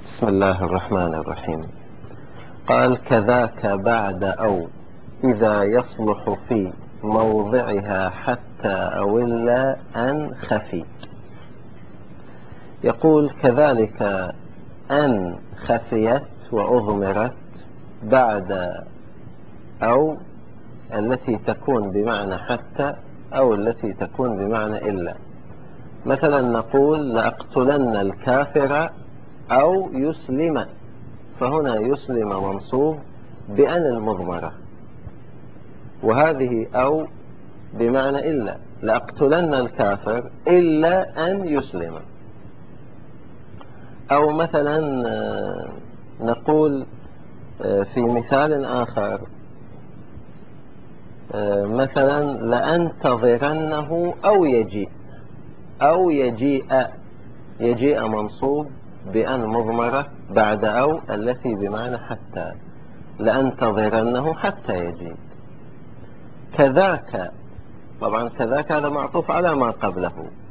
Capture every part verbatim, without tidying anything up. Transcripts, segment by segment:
بسم الله الرحمن الرحيم. قال: كذاك بعد أو إذا يصلح في موضعها حتى أو إلا أن خفي. يقول: كذلك أن خفيت وأضمرت بعد أو التي تكون بمعنى حتى أو التي تكون بمعنى إلا. مثلا نقول: لأقتلن الكافر أو يسلم، فهنا يسلم منصوب بأن المضمرة، وهذه أو بمعنى إلا. لأقتلن الكافر إلا أن يسلم. أو مثلا نقول في مثال آخر مثلا: لأنتظرنه أو يجيء. أو يجيء، يجيء منصوب بأن مضمرة بعد أو التي بمعنى حتى. لأنتظرنه حتى يجيء. كذاك، طبعا كذاك هذا معطوف على ما قبله،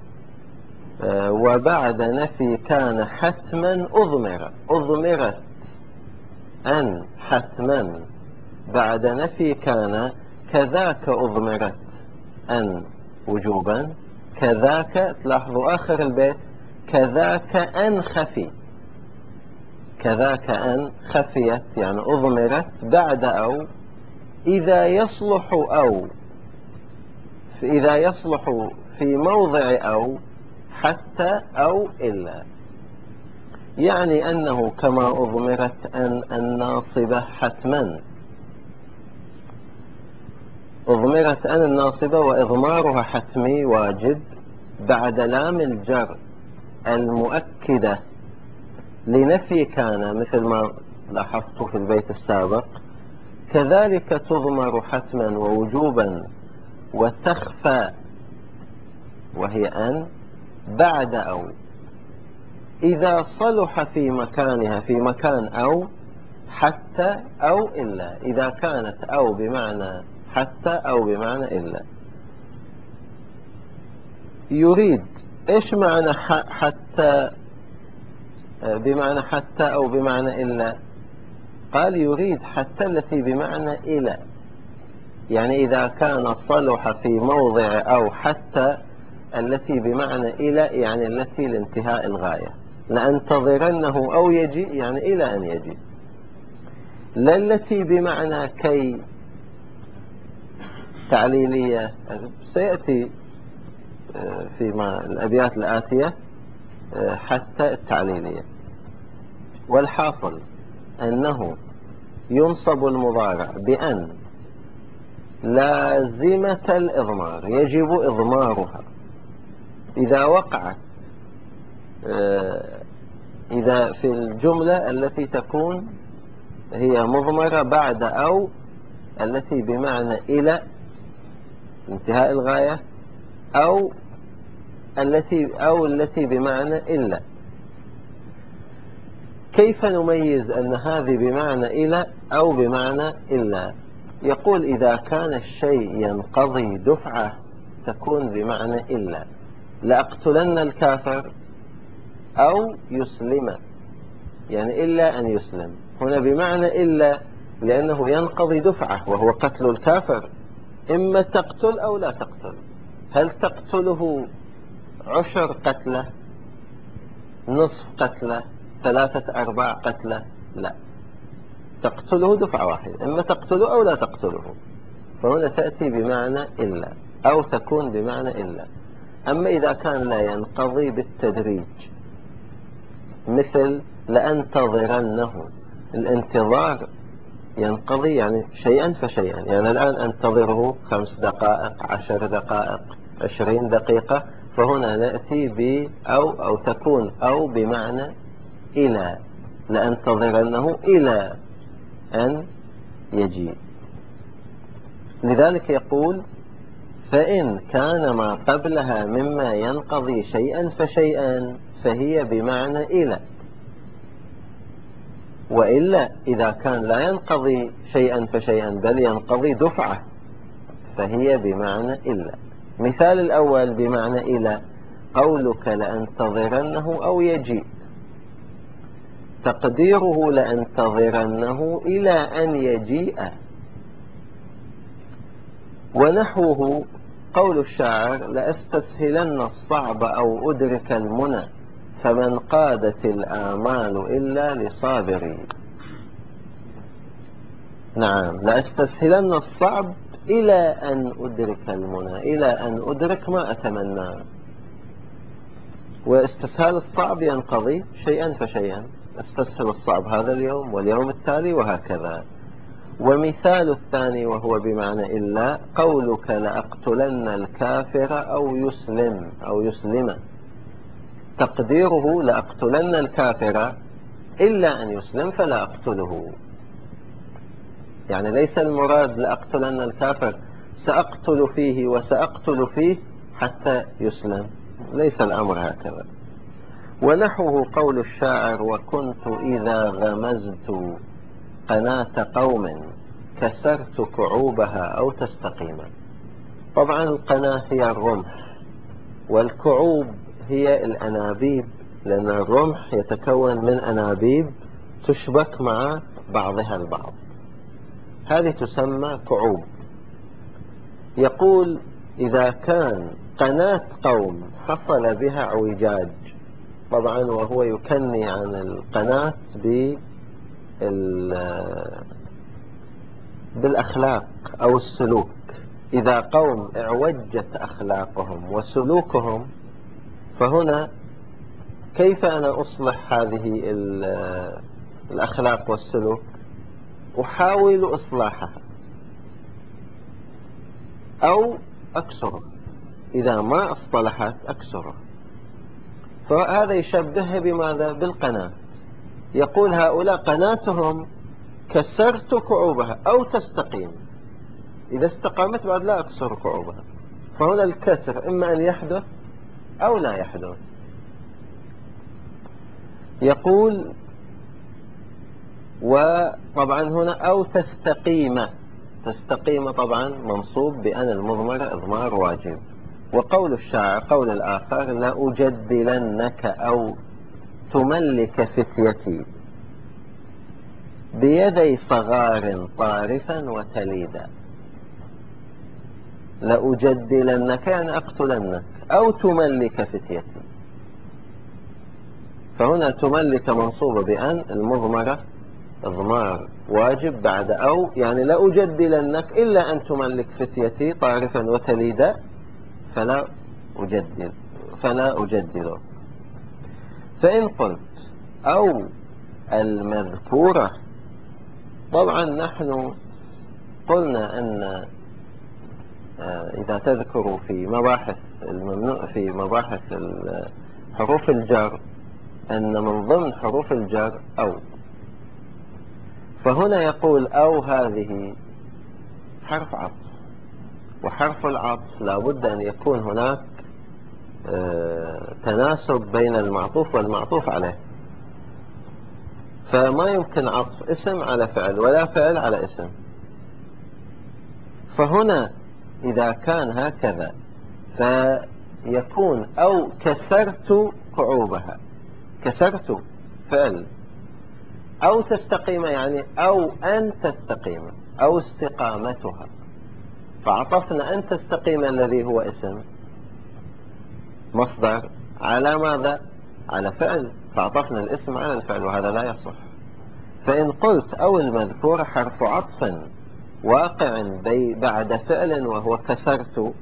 وبعد نفي كان حتما أضمر. أضمرت أن حتما بعد نفي كان. كذاك أضمرت أن وجوبا. كذاك، تلاحظوا آخر البيت: كذاك أن خفي. كذاك أن خفيت يعني أضمرت بعد أو إذا يصلح أو إذا يصلح في موضع أو حتى أو إلا. يعني أنه كما أضمرت أن الناصبة حتما، أضمرت أن الناصبة وإضمارها حتمي واجب بعد لام الجر المؤكدة لنفي كان، مثل ما لاحظت في البيت السابق. كذلك تضمر حتما ووجوبا وتخفى، وهي أن بعد أو إذا صلح في مكانها، في مكان أو حتى أو إلا. إذا كانت أو بمعنى حتى أو بمعنى إلا. يريد، إيش معنى حتى بمعنى حتى أو بمعنى إلا؟ قال: يريد حتى التي بمعنى إلى، يعني إذا كان صلح في موضع أو حتى التي بمعنى إلى، يعني التي لانتهاء الغاية. لأنتظرنه أو يجيء يعني إلى أن يجيء. لا التي بمعنى كي تعليلية، سيأتي في الأبيات الآتية حتى التعليلية. والحاصل أنه ينصب المضارع بأن لازمة الإضمار، يجب إضمارها إذا وقعت، إذا في الجملة التي تكون هي مضمرة بعد أو التي بمعنى إلى انتهاء الغاية، أو التي أو التي بمعنى إلا. كيف نميز أن هذه بمعنى إلى أو بمعنى إلا؟ يقول: إذا كان الشيء ينقضي دفعة تكون بمعنى إلا. لأقتلن الكافر أو يسلم، يعني إلا أن يسلم. هنا بمعنى إلا لأنه ينقضي دفعة وهو قتل الكافر. إما تقتل أو لا تقتل. هل تقتله عشر قتلة، نصف قتلة، ثلاثة أرباع قتلة؟ لا، تقتله دفعة واحدة. إما تقتله أو لا تقتله. فهنا تأتي بمعنى إلا أو تكون بمعنى إلا. أما إذا كان لا ينقضي بالتدريج، مثل لأنتظرنه، الانتظار ينقضي يعني شيئا فشيئا. يعني الآن أنتظره خمس دقائق، عشر دقائق، عشرين دقيقة. فهنا نأتي ب أو أو تكون أو بمعنى إلى. لأنتظرنه إلى أن يجيء. لذلك يقول: فإن كان ما قبلها مما ينقضي شيئا فشيئا فهي بمعنى إلى. وإلا إذا كان لا ينقضي شيئا فشيئا بل ينقضي دفعة فهي بمعنى إلا. مثال الأول بمعنى إلى: قولك لأنتظرنه أو يجيء. تقديره لأنتظرنه إلى أن يجيء. ونحوه قول الشاعر: لأستسهلن الصعب أو أدرك المنى، فمن قادت الآمال إلا لصابري. نعم، لأستسهلن الصعب إلى أن أدرك المنى، إلى أن أدرك ما أتمنى. واستسهال الصعب ينقضي شيئا فشيئا، استسهل الصعب هذا اليوم واليوم التالي وهكذا. ومثال الثاني وهو بمعنى إلا قولك: لأقتلن الكافر أو يسلم أو يسلم. تقديره: لأقتلن الكافر إلا أن يسلم فلا أقتله. يعني ليس المراد لأقتلن الكافر سأقتل فيه وسأقتل فيه حتى يسلم، ليس الأمر هكذا. ونحوه قول الشاعر: وكنت إذا غمزت قناة قوم كسرت كعوبها أو تستقيم. طبعا القناة هي الرمح، والكعوب هي الأنابيب، لأن الرمح يتكون من أنابيب تشبك مع بعضها البعض، هذه تسمى كعوب. يقول: إذا كان قناة قوم حصل بها اعوجاج، طبعا وهو يكني عن القناة بالأخلاق أو السلوك. إذا قوم اعوجت أخلاقهم وسلوكهم، فهنا كيف أنا أصلح هذه الأخلاق والسلوك؟ أحاول إصلاحها أو أكسره، إذا ما اصطلحت أكسره. فهذا يشبهه بماذا؟ بالقناة. يقول: هؤلاء قناتهم كسرت كعوبها أو تستقيم، إذا استقامت بعد لا أكسر كعوبها. فهنا الكسر إما أن يحدث أو لا يحدث. يقول: وطبعا هنا أو تستقيم، تستقيم طبعا منصوب بأن المضمرة إضمار واجب. وقول الشاعر قول الآخر: لأجدلنك أو تملك فتيتي بيدي صغار طارفا وتليدا. لأجدلنك يعني أقتلنك، أو تملك فتيتي. فهنا تملك منصوبة بأن المضمرة إضمار واجب بعد أو، يعني لأجدلنك إلا أن تملك فتيتي طارفا وتليدا فلا أجدل فلا أجدله. فإن قلت أو المذكورة، طبعا نحن قلنا أن إذا تذكروا في مباحث الممنوع في مباحث حروف الجر أن من ضمن حروف الجر أو. فهنا يقول: أو هذه حرف عطف، وحرف العطف لا بد أن يكون هناك تناسب بين المعطوف والمعطوف عليه، فما يمكن عطف اسم على فعل ولا فعل على اسم. فهنا إذا كان هكذا فيكون أو كسرت كعوبها، كسرت فعل، أو تستقيم يعني أو أن تستقيم أو استقامتها. فعطفنا أن تستقيم الذي هو اسم مصدر على ماذا؟ على فعل، فعطفنا الاسم على الفعل، وهذا لا يصح. فإن قلت أو المذكور حرف عطف واقع بعد فعل وهو كسرت،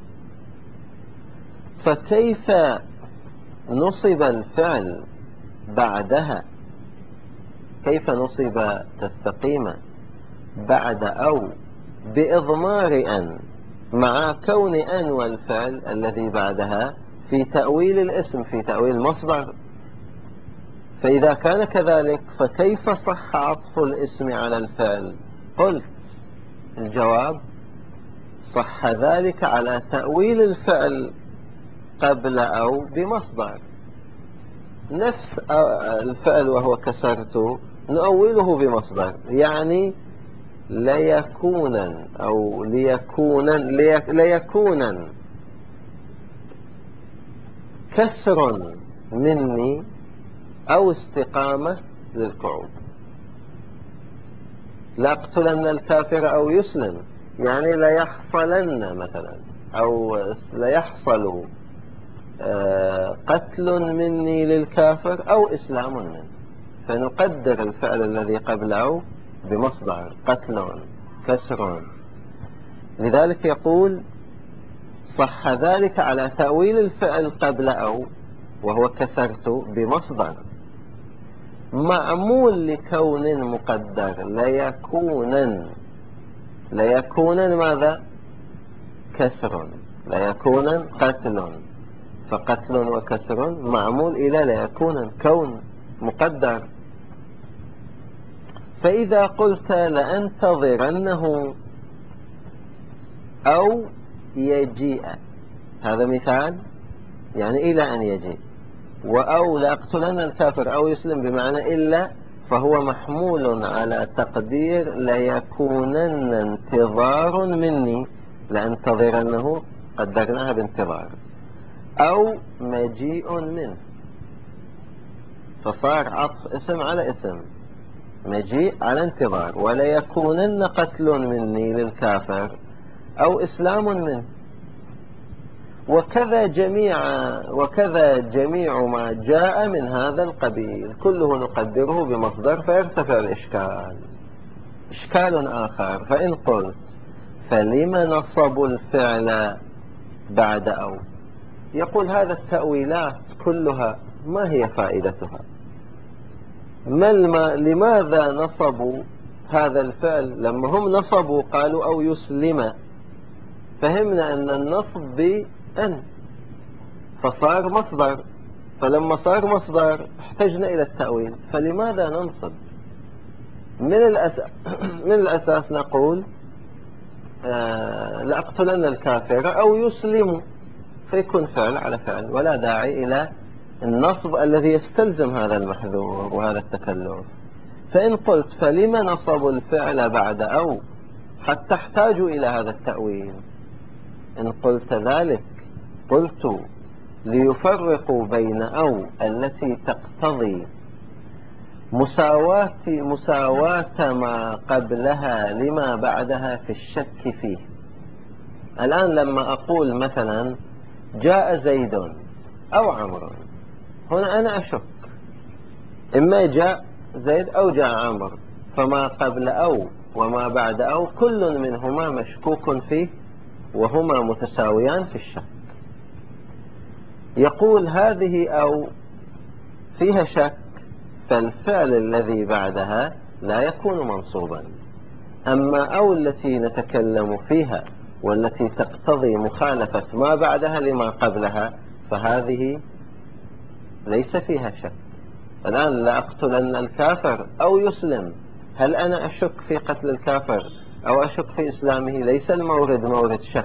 فكيف نصب الفعل بعدها؟ كيف نصب تستقيم بعد أو بإضمار أن، مع كون أن والفعل الذي بعدها في تأويل الاسم، في تأويل المصدر؟ فإذا كان كذلك فكيف صح عطف الاسم على الفعل؟ قلت: الجواب: صح ذلك على تأويل الفعل قبل أو بمصدر. نفس الفعل وهو كسرت نؤوله بمصدر، يعني ليكونا أو ليكونا ليكونا كسر مني أو استقامة للقعود. لأقتلن الكافر أو يسلم، يعني ليحصلن مثلا، أو ليحصل قتل مني للكافر أو إسلام منه، فنقدر الفعل الذي قبل أو بمصدر قتل كسر. لذلك يقول صح ذلك على تأويل الفعل قبل أو وهو كسرت بمصدر معمول لكون مقدر ليكونن. ليكونن ماذا؟ كسر. ليكونن قتل، فقتل وكسر معمول إلى ليكونن كون مقدر. فإذا قلت لأنتظرنه أو يجيء، هذا مثال يعني إلى أن يجيء، وأو لأقتلن الكافر أو يسلم بمعنى إلا، فهو محمول على تقدير ليكونن انتظار مني، لأنتظرنه قدرناها بانتظار، أو مجيء منه، فصار عطف اسم على اسم، مجيء على انتظار. وليكونن قتل مني للكافر أو إسلام منه. وكذا جميع وكذا جميع ما جاء من هذا القبيل كله نقدره بمصدر فيرتفع الإشكال. إشكال آخر، فإن قلت فلم نصب الفعل بعد أو، يقول هذا التأويلات كلها ما هي فائدتها؟ ما الم... لماذا نصبوا هذا الفعل؟ لما هم نصبوا قالوا أو يسلم، فهمنا أن النصب بأن، فصار مصدر، فلما صار مصدر احتجنا إلى التأويل، فلماذا ننصب؟ من الأساس, من الأساس نقول آه لأقتلن الكافر أو يسلم، فيكون فعل على فعل، ولا داعي إلى النصب الذي يستلزم هذا المحذور وهذا التكلف. فإن قلت فلما نصبوا الفعل بعد أو، حتى تحتاج إلى هذا التأويل. إن قلت ذلك قلت ليفرقوا بين أو التي تقتضي مساواة مساواة ما قبلها لما بعدها في الشك فيه. الآن لما أقول مثلا جاء زيد أو عمرو، هنا أنا أشك، إما جاء زيد أو جاء عمرو، فما قبل أو وما بعد أو كل منهما مشكوك فيه، وهما متساويان في الشك. يقول هذه أو فيها شك، فالفعل الذي بعدها لا يكون منصوبا. أما أو التي نتكلم فيها والتي تقتضي مخالفة ما بعدها لما قبلها، فهذه ليس فيها شك. الآن لأقتلن الكافر أو يسلم، هل أنا أشك في قتل الكافر أو أشك في إسلامه؟ ليس المورد مورد شك،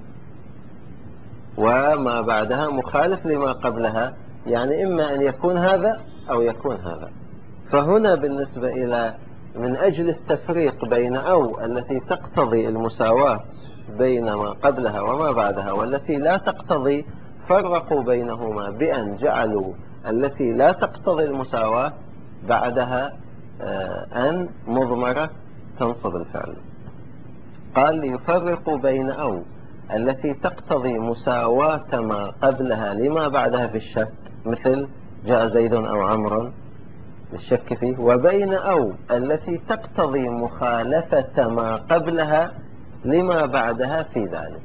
وما بعدها مخالف لما قبلها، يعني إما أن يكون هذا أو يكون هذا. فهنا بالنسبة إلى من أجل التفريق بين أو التي تقتضي المساواة بين ما قبلها وما بعدها والتي لا تقتضي، فرقوا بينهما بأن جعلوا التي لا تقتضي المساواة بعدها أن مضمرة تنصب الفعل. قال ليفرقوا بين أو التي تقتضي مساواة ما قبلها لما بعدها في الشك، مثل جاء زيد أو عمرو للشك فيه، وبين أو التي تقتضي مخالفة ما قبلها لما بعدها في ذلك،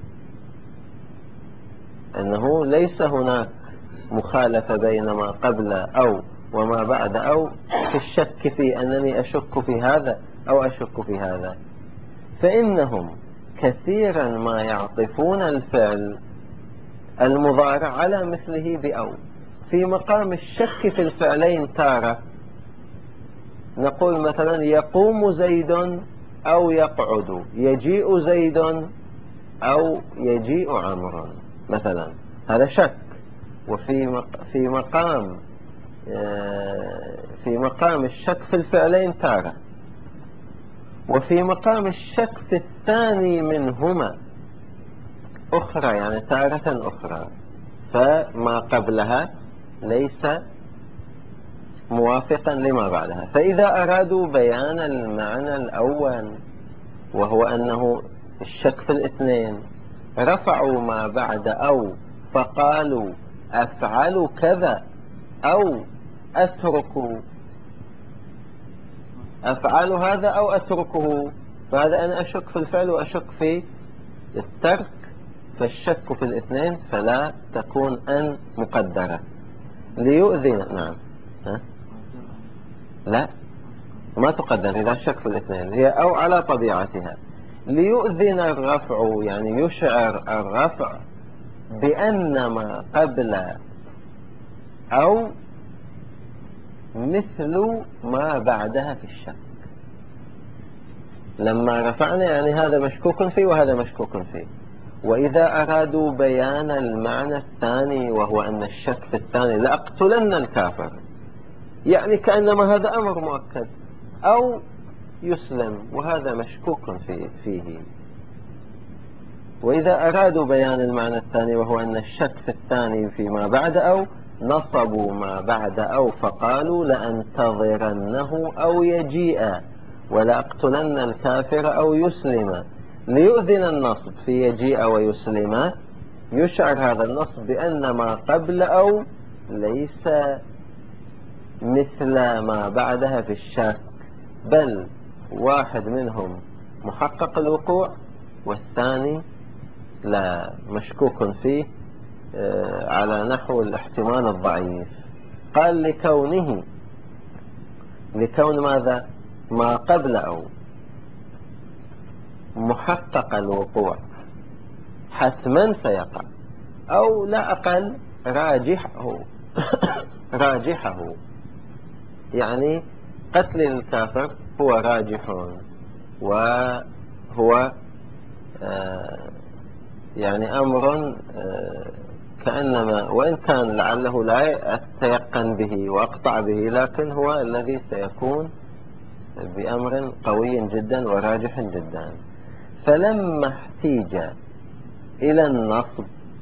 أنه ليس هناك مخالفة بين ما قبل أو وما بعد أو في الشك في أنني أشك في هذا أو أشك في هذا. فإنهم كثيرا ما يعطفون الفعل المضارع على مثله بأو في مقام الشك في الفعلين. تارة نقول مثلا يقوم زيد أو يقعد، يجيء زيد أو يجيء عمرو مثلا، هذا شك. وفي في مقام في مقام الشك في الفعلين تارة، وفي مقام الشك في الثاني منهما أخرى، يعني تارة أخرى، فما قبلها ليس موافقا لما بعدها. فإذا أرادوا بيان المعنى الأول وهو أنه الشك في الاثنين، رفعوا ما بعد أو فقالوا أفعل كذا أو أترك أفعل هذا أو أتركه. فهذا أنا أشك في الفعل وأشك في الترك، فالشك في الاثنين فلا تكون أن مقدرة ليؤذن. نعم. ها؟ لا، ما تقدر إذا شك في الاثنين، هي أو على طبيعتها. ليؤذن الرفع يعني يشعر الرفع بأن ما قبل أو مثل ما بعدها في الشك. لما رفعنا يعني هذا مشكوك فيه وهذا مشكوك فيه. وإذا أرادوا بيان المعنى الثاني وهو أن الشك في الثاني لأقتلن الكافر، يعني كأنما هذا أمر مؤكد، أو يسلم وهذا مشكوك فيه. وإذا أرادوا بيان المعنى الثاني وهو أن الشك في الثاني فيما بعد أو، نصبوا ما بعد أو فقالوا لأنتظرنه أو يجيء ولأقتلن الكافر أو يسلم. ليؤذن النصب في يجيء ويسلم، يشعر هذا النصب بأن ما قبل أو ليس مثل ما بعدها في الشك، بل واحد منهم محقق الوقوع والثاني لا مشكوك فيه على نحو الاحتمال الضعيف. قال لكونه، لكون ماذا؟ ما قبل أو محقق الوقوع حتما سيقع، أو لا أقل راجحه راجحه، يعني قتل الكافر هو راجح، وهو آه يعني أمر آه كأنما وإن كان لعله لا أتيقن به وأقطع به، لكن هو الذي سيكون بأمر قوي جدا وراجح جدا. فلما احتيج إلى النصب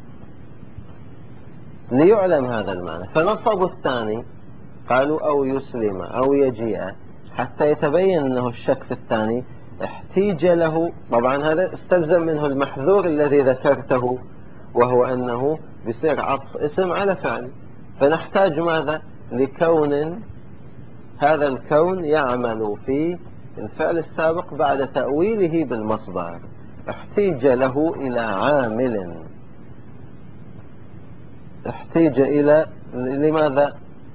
ليعلم هذا المعنى، فنصبوا الثاني قالوا أو يسلم أو يجيء حتى يتبين أنه الشك في الثاني احتيج له. طبعا هذا استلزم منه المحذور الذي ذكرته، وهو أنه بيصير عطف اسم على فعل، فنحتاج ماذا؟ لكون هذا الكون يعمل في الفعل السابق بعد تأويله بالمصدر. احتيج له إلى عامل، احتيج إلى لماذا؟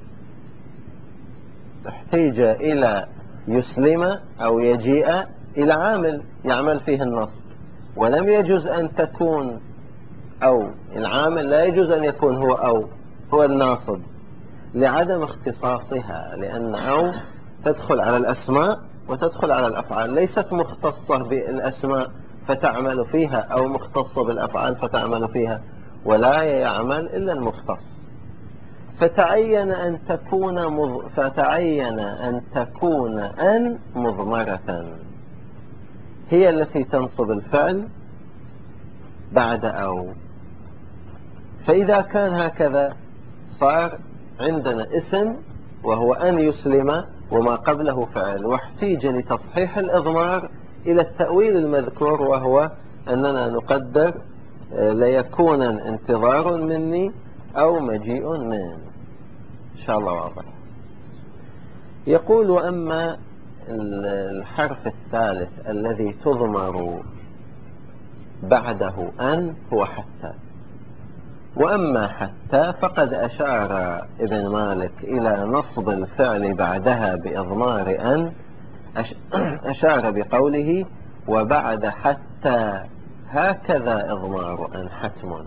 احتيج إلى يسلم أو يجيء إلى عامل يعمل فيه النصب، ولم يجوز أن تكون أو العامل لا يجوز أن يكون هو أو هو الناصب لعدم اختصاصها، لأن أو تدخل على الأسماء وتدخل على الأفعال، ليست مختصة بالأسماء فتعمل فيها أو مختصة بالأفعال فتعمل فيها، ولا يعمل إلا المختص. فتعين أن تكون مض... فتعين أن تكون أن مضمرة هي التي تنصب الفعل بعد أو. فإذا كان هكذا صار عندنا اسم وهو أن يسلم وما قبله فعل، واحتيج لتصحيح الإضمار إلى التأويل المذكور، وهو أننا نقدر ليكون انتظار مني أو مجيء من. إن شاء الله واضح. يقول وأما الحرف الثالث الذي تضمر بعده أن هو حتى. وأما حتى فقد أشار ابن مالك إلى نصب الفعل بعدها بإضمار أن، أشار بقوله وبعد حتى هكذا إضمار أن حتم.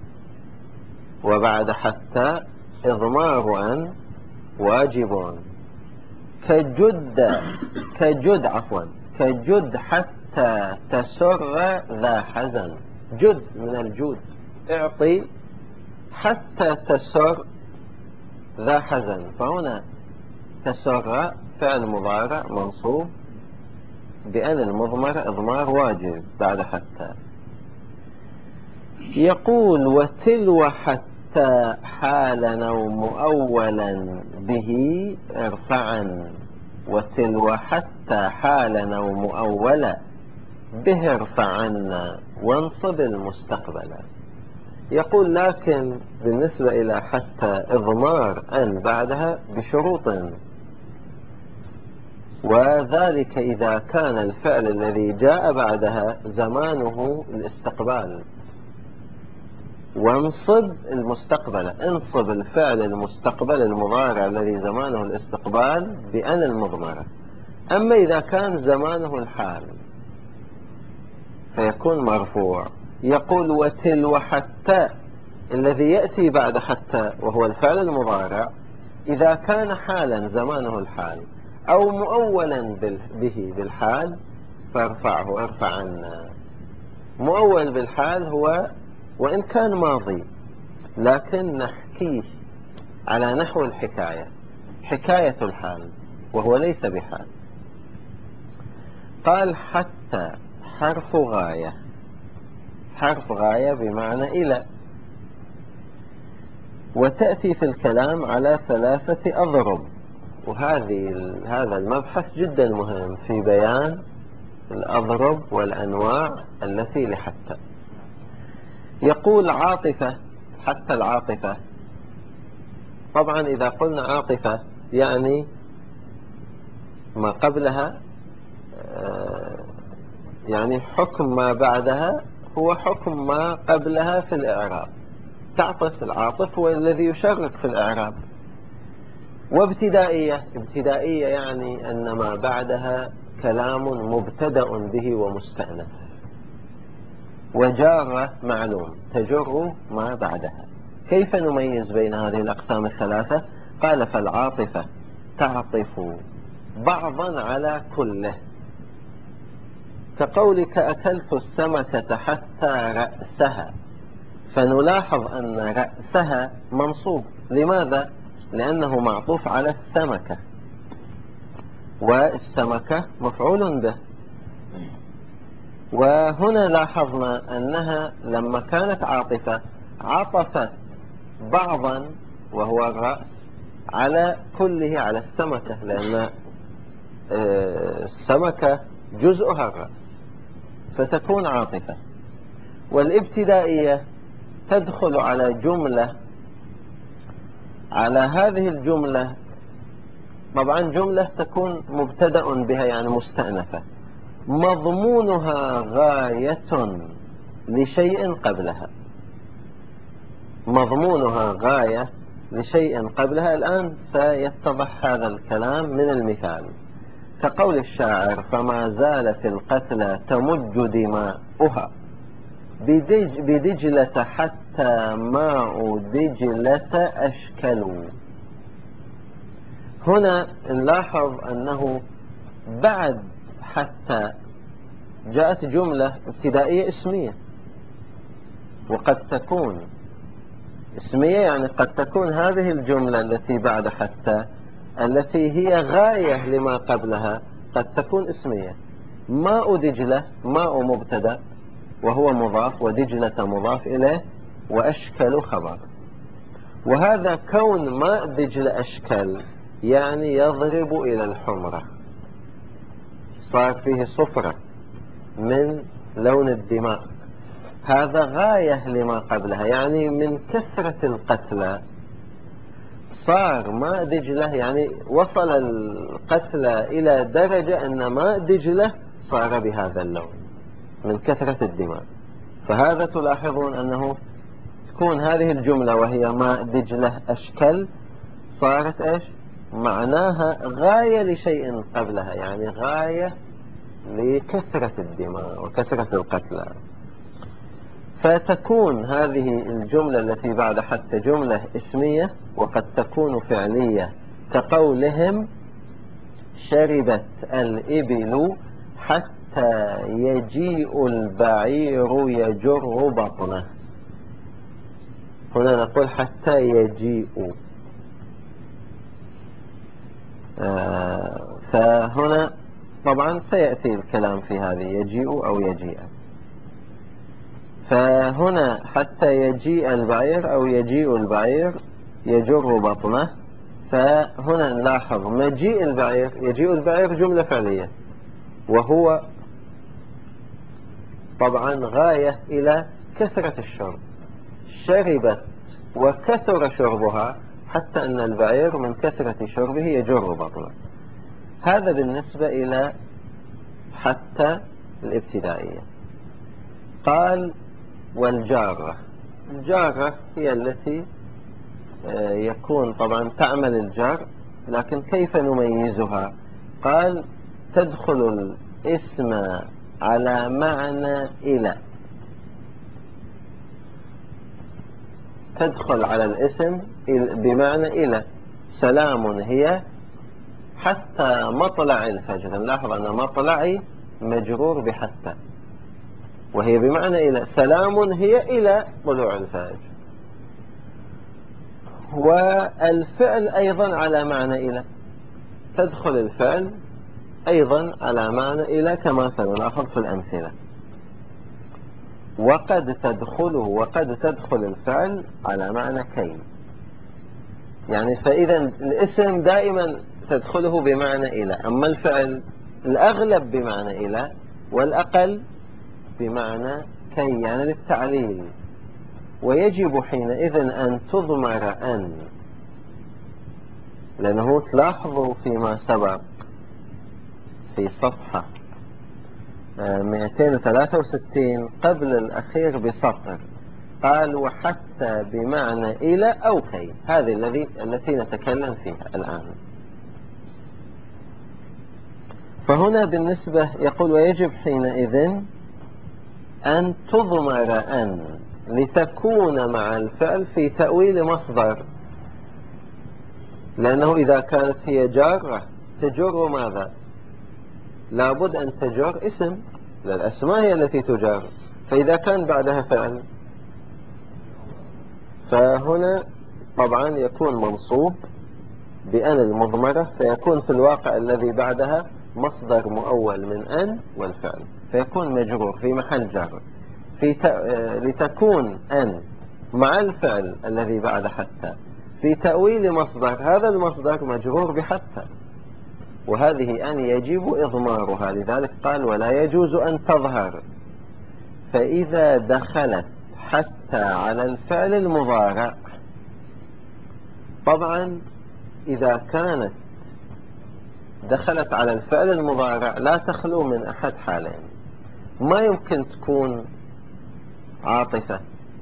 وبعد حتى إضمار أن واجب، كجد كجد عفوا كجد حتى تسر ذا حزن. جد من الجود، اعطي حتى تسر ذا حزن. فهنا تسر فعل مضارع منصوب بأن المضمر إضمار واجب بعد حتى. يقول وتلو حتى حتى حالا أو مؤولا به ارفعا، وتلو حتى حالا أو مؤولا به ارفعن وانصب المستقبل. يقول لكن بالنسبة إلى حتى إضمار أن بعدها بشروط، وذلك إذا كان الفعل الذي جاء بعدها زمانه الاستقبال. وانصب المستقبل، انصب الفعل المستقبل المضارع الذي زمانه الاستقبال بأن المضمرة. أما إذا كان زمانه الحال فيكون مرفوع. يقول وتلو حتى الذي يأتي بعد حتى وهو الفعل المضارع إذا كان حالا زمانه الحال أو مؤولا به بالحال فارفعه، ارفعنا. مؤول بالحال هو وإن كان ماضي لكن نحكيه على نحو الحكاية، حكاية الحال وهو ليس بحال. قال حتى حرف غاية، حرف غاية بمعنى إلى، وتأتي في الكلام على ثلاثة أضرب. وهذه هذا المبحث جدا مهم في بيان الأضرب والأنواع التي لحتى. يقول عاطفة، حتى العاطفة طبعا إذا قلنا عاطفة يعني ما قبلها يعني حكم ما بعدها هو حكم ما قبلها في الإعراب. تعطف، العاطف هو الذي يشرك في الإعراب. وابتدائية، ابتدائية يعني أن ما بعدها كلام مبتدأ به ومستأنف. وجارة معلوم تجر ما بعدها. كيف نميز بين هذه الأقسام الثلاثة؟ قال فالعاطفة تعطف بعضا على كله، كقولك أكلت السمكة حتى رأسها، فنلاحظ أن رأسها منصوب. لماذا؟ لأنه معطوف على السمكة، والسمكة مفعول به. وهنا لاحظنا أنها لما كانت عاطفة عطفت بعضا وهو الرأس على كله على السمكة، لأن السمكة جزءها الرأس فتكون عاطفة. والابتدائية تدخل على جملة، على هذه الجملة طبعا جملة تكون مبتدأ بها يعني مستأنفة، مضمونها غاية لشيء قبلها، مضمونها غاية لشيء قبلها. الآن سيتضح هذا الكلام من المثال، كقول الشاعر فما زالت القتلى تمج دماؤها بدج بدجلة حتى ماء دجلة أشكلوا. هنا نلاحظ أنه بعد حتى جاءت جملة ابتدائية اسمية، وقد تكون اسمية يعني قد تكون هذه الجملة التي بعد حتى التي هي غاية لما قبلها قد تكون اسمية. ماء دجلة، ماء مبتدأ وهو مضاف، ودجلة مضاف إليه، وأشكل خبر. وهذا كون ماء دجلة أشكل يعني يضرب إلى الحمرة، صار فيه صفرة من لون الدماء. هذا غاية لما قبلها، يعني من كثرة القتلى صار ماء دجلة، يعني وصل القتلى إلى درجة أن ماء دجلة صار بهذا اللون من كثرة الدماء. فهذا تلاحظون أنه تكون هذه الجملة وهي ماء دجلة أشكل صارت إيش؟ معناها غاية لشيء قبلها، يعني غاية لكثرة الدماء وكثرة القتلى. فتكون هذه الجملة التي بعد حتى جملة اسمية، وقد تكون فعلية، كقولهم شربت الإبل حتى يجيء البعير يجر بطنه. هنا نقول حتى يجيء، آه فهنا طبعا سيأتي الكلام في هذه يجيء أو يجيء. فهنا حتى يجيء البعير أو يجيء البعير يجر بطنه. فهنا نلاحظ مجيء البعير، يجيء البعير جملة فعلية، وهو طبعا غاية إلى كثرة الشرب، شربت وكثر شربها حتى أن البعير من كثرة شربه يجر بطنه. هذا بالنسبة إلى حتى الابتدائية. قال والجارة. الجارة هي التي يكون طبعا تعمل الجار، لكن كيف نميزها؟ قال تدخل الاسم على معنى إلى، تدخل على الاسم بمعنى إلى. سلام هي حتى مطلع الفجر. نلاحظ أن مطلعي مجرور بحتى، وهي بمعنى إلى. سلام هي إلى طلوع الفجر. والفعل أيضا على معنى إلى، تدخل الفعل أيضا على معنى إلى كما سنلاحظ في الأمثلة. وقد تدخله، وقد تدخل الفعل على معنى كي، يعني فإذا الاسم دائما تدخله بمعنى إلى، أما الفعل الأغلب بمعنى إلى والأقل بمعنى كي، يعني للتعليل. ويجب حينئذ أن تضمر أن، لأنه تلاحظوا فيما سبق في صفحة مئتين وثلاثة وستين قبل الأخير بسطر قال وحتى بمعنى إلى أو كي، هذه الذي التي نتكلم فيها الآن. فهنا بالنسبة يقول ويجب حينئذ أن تضمر أن لتكون مع الفعل في تأويل مصدر، لأنه إذا كانت هي جارة تجر ماذا؟ لابد أن تجر اسم، للأسماء هي التي تجر. فإذا كان بعدها فعل فهنا طبعا يكون منصوب بأن المضمرة، فيكون في الواقع الذي بعدها مصدر مؤول من أن والفعل، فيكون مجرور في محل جر في ت... لتكون أن مع الفعل الذي بعد حتى في تأويل مصدر، هذا المصدر مجرور بحتى، وهذه أن يجب إضمارها. لذلك قال ولا يجوز أن تظهر. فإذا دخلت حتى على الفعل المضارع، طبعا إذا كانت دخلت على الفعل المضارع لا تخلو من أحد حالين. ما يمكن تكون عاطفة.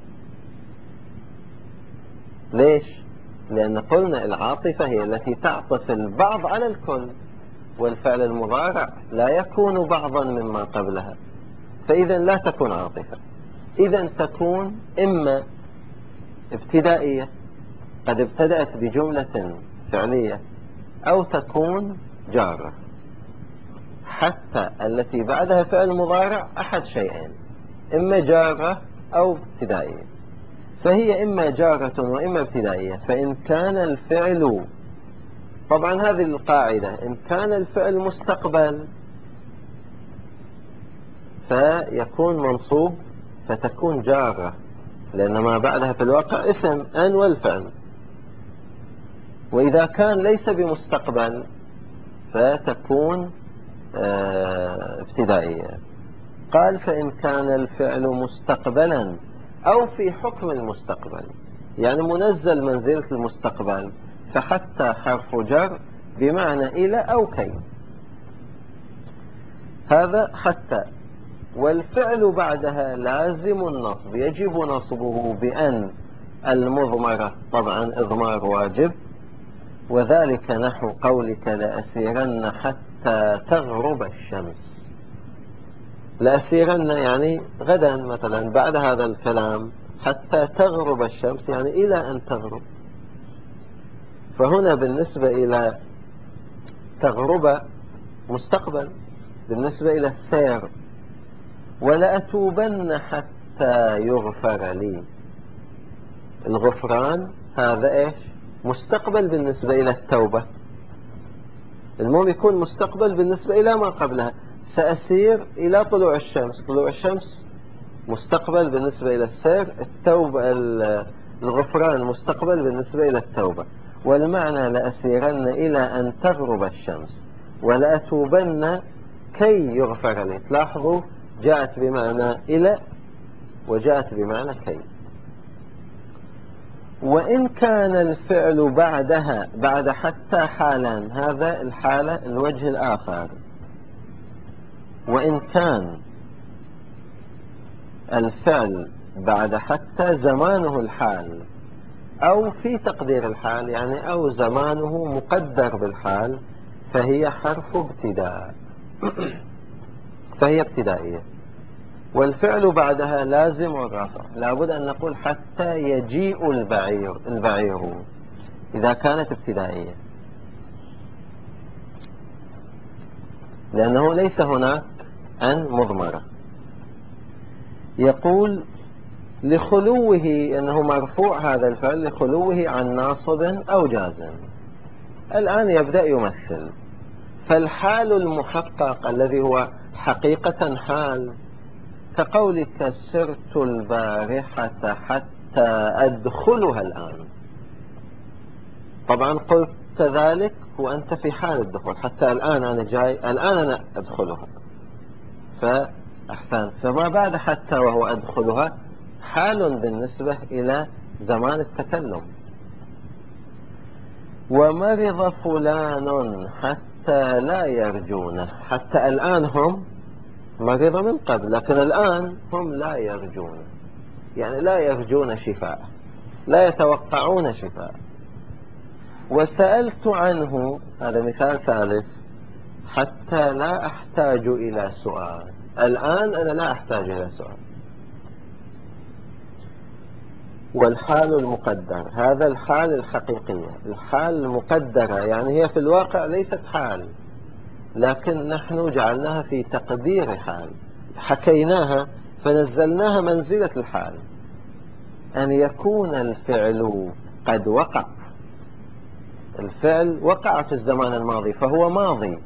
ليش؟ لأن قلنا العاطفة هي التي تعطف البعض على الكل، والفعل المضارع لا يكون بعضا مما قبلها، فإذا لا تكون عاطفة. إذا تكون إما ابتدائية قد ابتدأت بجملة فعلية، أو تكون جارة. حتى التي بعدها فعل مضارع أحد شيئين، إما جارة أو ابتدائية، فهي إما جارة وإما ابتدائية. فإن كان الفعل، طبعا هذه القاعدة، إن كان الفعل مستقبل فيكون منصوب فتكون جارة، لأن ما بعدها في الواقع اسم أن والفعل. وإذا كان ليس بمستقبل فتكون ابتدائية. قال فإن كان الفعل مستقبلا أو في حكم المستقبل، يعني منزل منزلة المستقبل، فحتى حرف جر بمعنى إلى أو كي، هذا حتى. والفعل بعدها لازم النصب، يجب نصبه بأن المضمرة، طبعا إضمار واجب، وذلك نحو قولك لأسيرن حتى تغرب الشمس. لأسيرن يعني غدا مثلا، بعد هذا الكلام حتى تغرب الشمس يعني إلى أن تغرب. فهنا بالنسبة إلى تغرب مستقبل، بالنسبة إلى السير ولأتوبن حتى يغفر لي، الغفران هذا إيش؟ مستقبل بالنسبة إلى التوبة. المهم يكون مستقبل بالنسبة إلى ما قبلها. سأسير إلى طلوع الشمس، طلوع الشمس مستقبل بالنسبة إلى السير، التوبة الغفران مستقبل بالنسبة إلى التوبة. والمعنى لأسيرن إلى أن تغرب الشمس ولأتوبن كي يغفر لي. تلاحظوا جاءت بمعنى إلى وجاءت بمعنى كي. وإن كان الفعل بعدها بعد حتى حالان، هذا الحالة الوجه الآخر. وإن كان الفعل بعد حتى زمانه الحال، أو في تقدير الحال يعني أو زمانه مقدر بالحال، فهي حرف ابتداء فهي ابتدائية. والفعل بعدها لازم الرفع، لابد أن نقول حتى يجيء البعير البعير إذا كانت ابتدائية، لأنه ليس هناك أن مضمرة. يقول لخلوه، أنه مرفوع هذا الفعل لخلوه عن ناصب أو جازم. الآن يبدأ يمثل، فالحال المحقق الذي هو حقيقة حال كقولك سرت البارحة حتى أدخلها الآن. طبعا قلت ذلك وأنت في حال الدخول، حتى الآن أنا جاي، الآن أنا أدخلها، فأحسن. فما بعد حتى وهو أدخلها حال بالنسبة إلى زمان التكلم. ومرض فلان حتى لا يرجونه، حتى الآن هم مرض من قبل، لكن الآن هم لا يرجون، يعني لا يرجون شفاء، لا يتوقعون شفاء. وسألت عنه، هذا مثال ثالث، حتى لا أحتاج إلى سؤال. الآن أنا لا أحتاج إلى سؤال. والحال المقدر، هذا الحال الحقيقية، الحال المقدرة يعني هي في الواقع ليست حال، لكن نحن جعلناها في تقدير حال، حكيناها فنزلناها منزلة الحال. أن يكون الفعل قد وقع، الفعل وقع في الزمان الماضي فهو ماضي،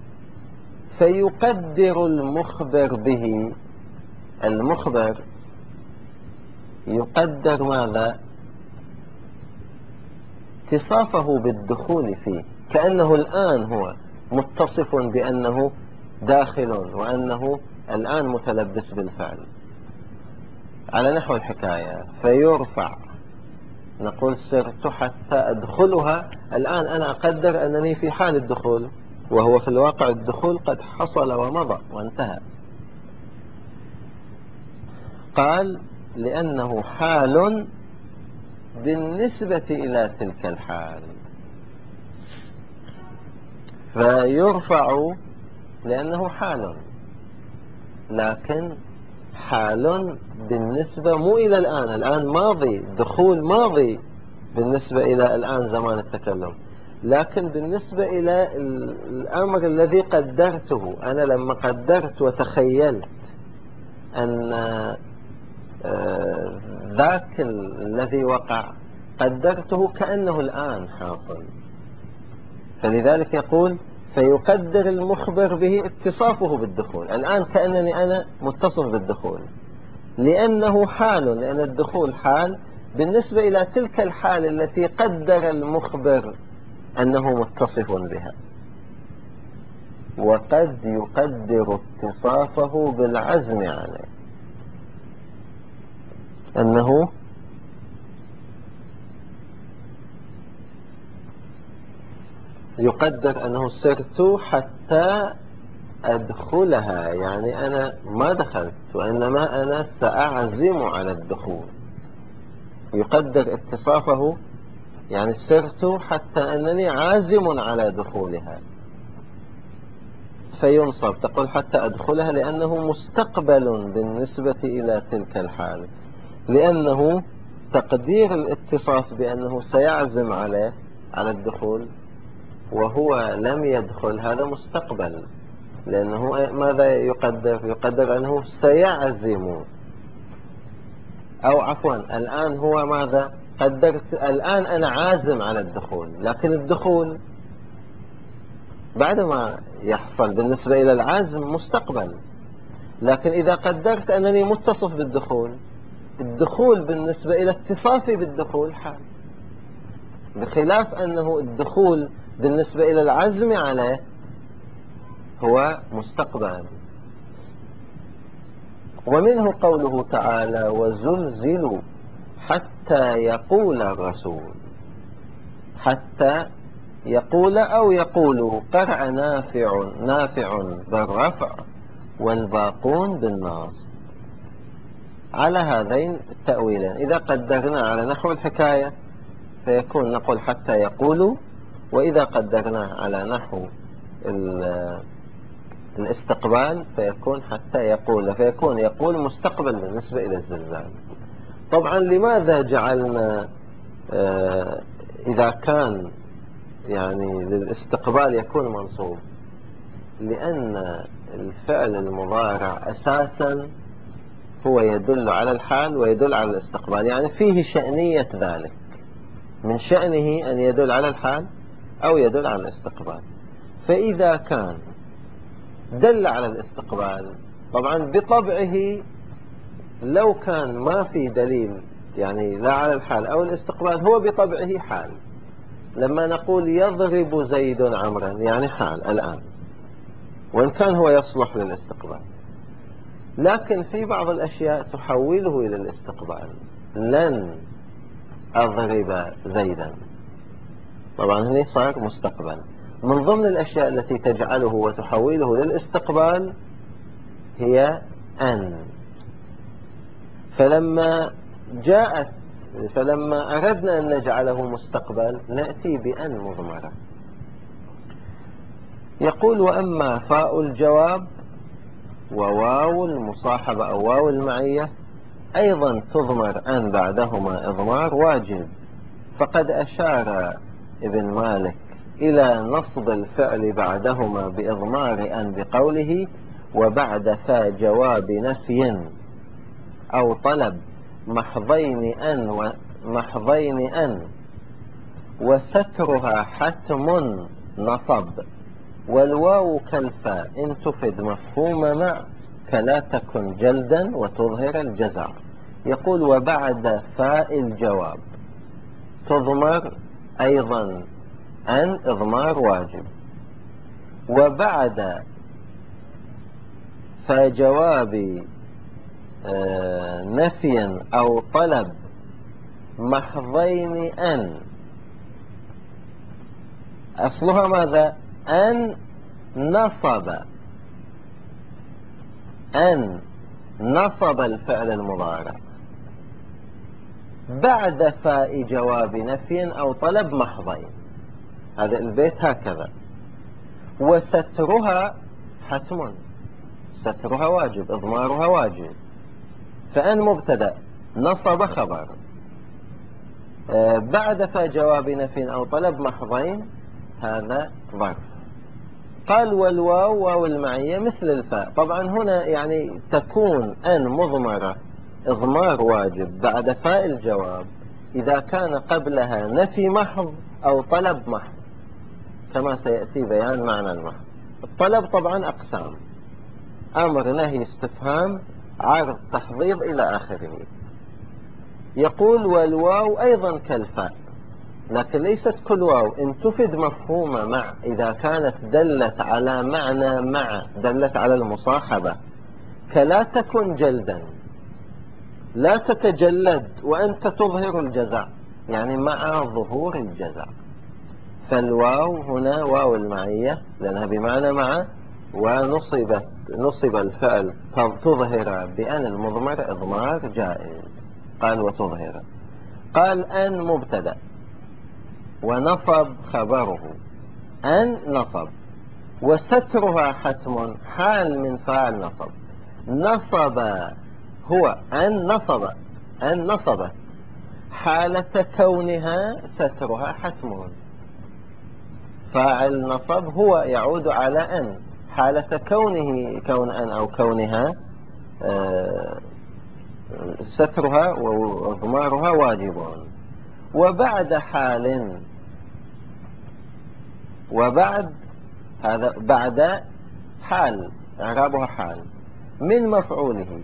فيقدر المخبر به، المخبر يقدر ماذا؟ اتصافه بالدخول فيه، كأنه الآن هو متصف بأنه داخل وأنه الآن متلبس بالفعل، على نحو الحكاية. فيرفع، نقول سرت حتى أدخلها، الآن أنا أقدر أنني في حال الدخول، وهو في الواقع الدخول قد حصل ومضى وانتهى. قال لأنه حال بالنسبة إلى تلك الحال، فيرفع لأنه حال، لكن حال بالنسبة مو إلى الآن، الآن ماضي، دخول ماضي بالنسبة إلى الآن زمان التكلم، لكن بالنسبة إلى الأمر الذي قدرته أنا، لما قدرت وتخيلت أن ذاك الذي وقع قدرته كأنه الآن حاصل. فلذلك يقول فيقدر المخبر به اتصافه بالدخول، الآن كأنني أنا متصف بالدخول، لأنه حال، لأن الدخول حال بالنسبة إلى تلك الحال التي قدر المخبر أنه متصف بها. وقد يقدر اتصافه بالعزم عليه، أنه يقدر أنه سرت حتى أدخلها، يعني أنا ما دخلت وإنما أنا سأعزم على الدخول. يقدر اتصافه يعني سرت حتى أنني عازم على دخولها، فينصب، تقول حتى أدخلها لأنه مستقبل بالنسبة إلى تلك الحال، لأنه تقدير الاتصاف بأنه سيعزم عليه على الدخول وهو لم يدخل، هذا مستقبل، لأنه ماذا يقدر؟ يقدر أنه سيعزم، أو عفوا الآن هو ماذا قدرت؟ الآن أنا عازم على الدخول، لكن الدخول بعدما يحصل بالنسبة إلى العزم مستقبل، لكن إذا قدرت أنني متصف بالدخول، الدخول بالنسبة إلى اتصافي بالدخول حال، بخلاف أنه الدخول بالنسبة إلى العزم عليه هو مستقبل. ومنه قوله تعالى وزلزلوا حتى يقول الرسول، حتى يقول أو يقول قرع نافع نافع بالرفع والباقون بالناصب، على هذين التأويلين. إذا قدرنا على نحو الحكاية فيكون نقول حتى يقولوا، وإذا قدرناه على نحو الاستقبال فيكون حتى يقول، فيكون يقول مستقبل بالنسبة إلى الزلزال. طبعا لماذا جعلنا آه إذا كان يعني للاستقبال يكون منصوب؟ لأن الفعل المضارع أساسا هو يدل على الحال ويدل على الاستقبال، يعني فيه شأنية ذلك، من شأنه أن يدل على الحال أو يدل على الاستقبال. فإذا كان دل على الاستقبال طبعا بطبعه لو كان ما في دليل يعني لا على الحال أو الاستقبال هو بطبعه حال. لما نقول يضرب زيد عمرا يعني حال الآن، وإن كان هو يصلح للاستقبال، لكن في بعض الأشياء تحوله إلى الاستقبال. لن أضرب زيدا، طبعا هنا صار مستقبل. من ضمن الأشياء التي تجعله وتحوله للاستقبال هي أن. فلما جاءت فلما أردنا أن نجعله مستقبل نأتي بأن مضمرة. يقول وأما فاء الجواب وواو المصاحبة أو واو المعية أيضا تضمر أن بعدهما إضمار واجب، فقد أشار ابن مالك إلى نصب الفعل بعدهما بإضمار أن بقوله وبعد فا جواب نفي أو طلب محضين أن محضين أن وسترها حتم نصب، والواو كالفاء إن تفد مفهوم مع كلا تكن جلدا وتظهر الجزع. يقول وبعد فاء الجواب تضمر أيضا أن إضمار واجب، وبعد فجواب آه نفي أو طلب محضين أن أصلها ماذا؟ أن نصب أن نصب الفعل المضارع بعد فاء جواب نفي أو طلب محضين. هذا البيت هكذا. وسترها حتم، سترها واجب، إضمارها واجب. فأن مبتدأ نصب خبر آه بعد فاء جواب نفي أو طلب محضين هذا ظرف. قال والواو واو المعية مثل الفاء. طبعا هنا يعني تكون أن مضمرة إضمار واجب بعد فاء الجواب إذا كان قبلها نفي محض أو طلب محض، كما سيأتي بيان معنى المحض. الطلب طبعا أقسام: أمر، نهي، استفهام، عرض، تحضيض إلى آخره. يقول والواو أيضا كالفاء، لكن ليست كل واو. إن تفد مفهوم مع إذا كانت دلت على معنى مع، دلت على المصاحبة، كلا تكن جلدا، لا تتجلد وأنت تظهر الجزع، يعني مع ظهور الجزع. فالواو هنا واو المعية لأنها بمعنى مع، ونصبت نصب الفعل تظهر بأن المضمر إضمار جائز. قال وتظهر. قال أن مبتدأ ونصب خبره، أن نصب، وسترها حتم حال من فاعل نصب. نصب هو أن نصب أن نصبت حالة كونها سترها حتم. فاعل نصب هو يعود على أن، حالة كونه كون أن أو كونها آه سترها وإضمارها واجب. وبعد حال، وبعد هذا بعد حال إعرابها حال، من مفعوله،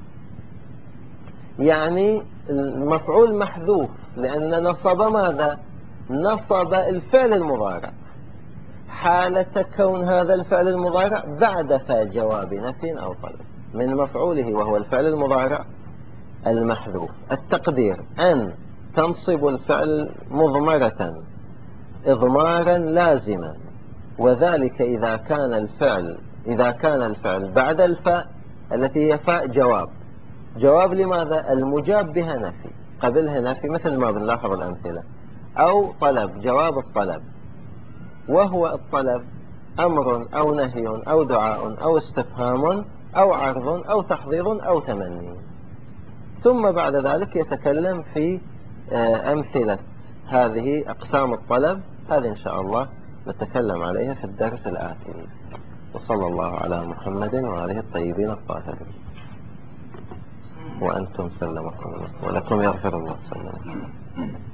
يعني المفعول محذوف لأن نصب ماذا؟ نصب الفعل المضارع، حالة كون هذا الفعل المضارع بعد فاء جواب نفي أو طلب، من مفعوله وهو الفعل المضارع المحذوف. التقدير أن تنصب الفعل مضمرة إضمارا لازما، وذلك إذا كان الفعل إذا كان الفعل بعد الفاء التي هي فاء جواب. جواب لماذا؟ المجاب بها نفي، قبلها نفي، مثل ما بنلاحظ الأمثلة. أو طلب، جواب الطلب، وهو الطلب أمر أو نهي أو دعاء أو استفهام أو عرض أو تحضيض أو تمني. ثم بعد ذلك يتكلم في أمثلة هذه أقسام الطلب، هذه إن شاء الله نتكلم عليها في الدرس الآتي. وصلى الله على محمد وآله الطيبين الطاهرين. وأنتم سلمكم الله ولكم يغفر الله. سلمكم.